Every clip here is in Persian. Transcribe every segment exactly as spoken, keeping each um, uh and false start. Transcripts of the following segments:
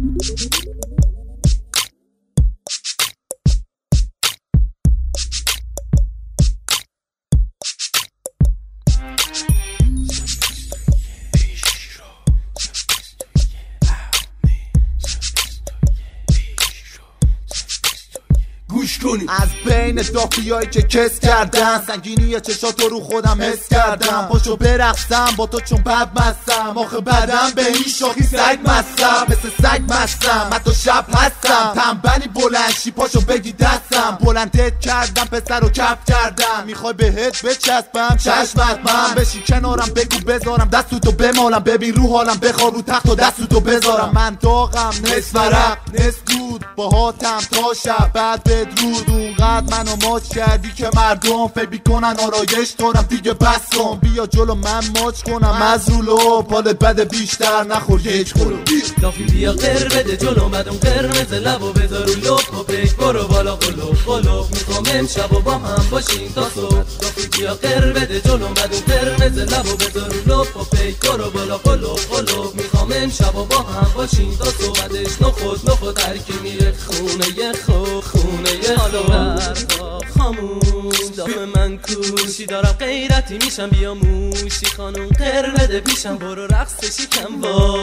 از بین دافیایی که کس کردن سنگینی چشاتو رو خودم حس کردم. پاشو برقصم با تو چون بد مستم، آخه بدم به این شاخی سگ مستم، مثل سگ مستم حتی شب هستم. تنبلی بلنشی پاشو بگی دستم، بلندت کردم پسر رو کف کردم. میخوای بهت بچسبم چشمت من بشی کنارم، بگو بذارم دستتو بمالم، ببین رو حالم بخوار رو تخت و دستتو بذارم. من داغم نصف ورق نصف دود باهاتم تا شب بعد بدرود. اونقدر منو ماچ کردی که مردم فکر میکنن آرایش دارم دیگه بسم. بیا جلو من ماچ کنم از رولو، پالت بده بیشتر نخور یک خورو. دافی بیا قر بده جلو من اون قرمز لبو بذار رو لپ و پیک برو بالا قلوب قلوب. میخوام امشب و با هم باشیم تا صبح. دافی بیا قر بده جلو من اون قرمز لبو بذار رو لپ و پیک برو بالا قلوب قلوب. میخوام امشب و با هم باشیم تا صبح. بعدش نخود نخود هرکی میره خونه یه خو خونه یه حالا بردا خاموش دافه من کوشی دارم غیرتی میشم بیا موشی خانوم قر بده پیشم برو رقص شیکم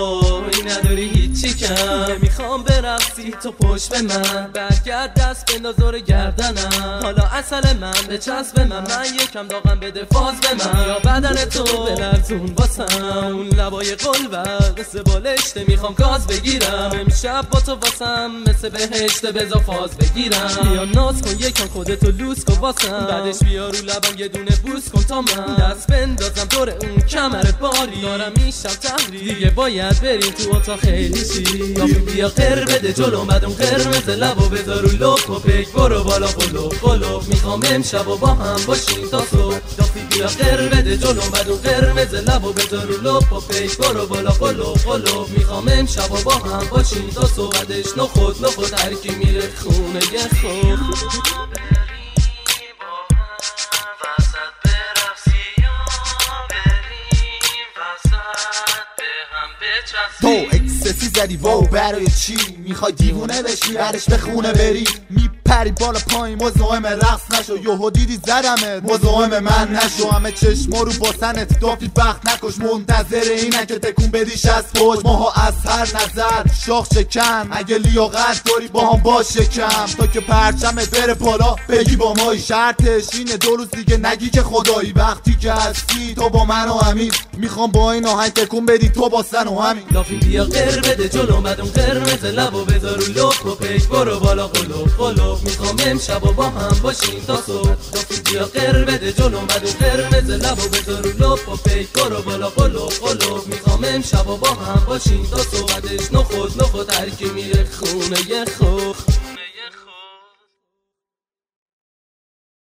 وای نداری هیچی کم. میخوام برقصی تو پشت به من برگرد دست بنداز دور گردنم. حالا اصل من به چسب به من من یکم داغم بده فاز به من. یا بدن تو بلرزون واسم اون لبای قلبت مثل بالشته میخوام گاز بگیرم. امشب با تو واسم مثل بهشت بزا فاز بگیرم. بیا ناز کن یکم خودتو لوس کن واسم بعدش بیا رو لبم یه دونه بوس کن تا من دست بندازم دور اون کمر باری. دارم میشم تحریک دیگه باید بریم تو اتاق خیلی شی. دافی بیا قر بده جلو بعد اون قرمز لبو بذار رو لپ و پیک برو بالا قلوب قلوب. میخوام امشب و با هم باشیم تا صبح. دافی بیا قر بده جلو بعد اون قرمز لبو بذار رو لپ و پیک برو بالا قلوب قلوب. میخوام امشب و با هم باشیم تا صبح. بعدش نخود نخود هرکی میره خونه یه خود. تو اکسسی زدی واو برای چی؟ میخوای دیوونه بشی برش به خونه بری؟ میپری بالا پایین مزاحم رقص نشو. یهو دیدی زدمت مزاحم من نشو. همه چشما رو باسنت دافی وقت نکش. منتظر اینه که تکون بدیش از پشت. ماها از هر نظر شاخ شکن اگه لیاقت داری با هم باش کم. تا که پرچمت بره بالا بگی با مایی. شرطش اینه دو روز دیگه نگی که خدایی. وقتی که هستی تو با من و همین میخوام با این آهنگ تکون بدی تو با سن و همین. دافی بیا قر بده جلو بعد اون قرمز لبو بذار رو لپ و پیک برو بالا قلوب قلوب. میخوام امشب و با هم باشیم تا صبح. دافی بیا قر بده جلو بعد اون قرمز لبو بذار رو لپ و پیک برو بالا قلوب قلوب. میخوام امشب و با هم باشیم تا صبح. بعدش نخود نخود هرکی میره خونه یه خو.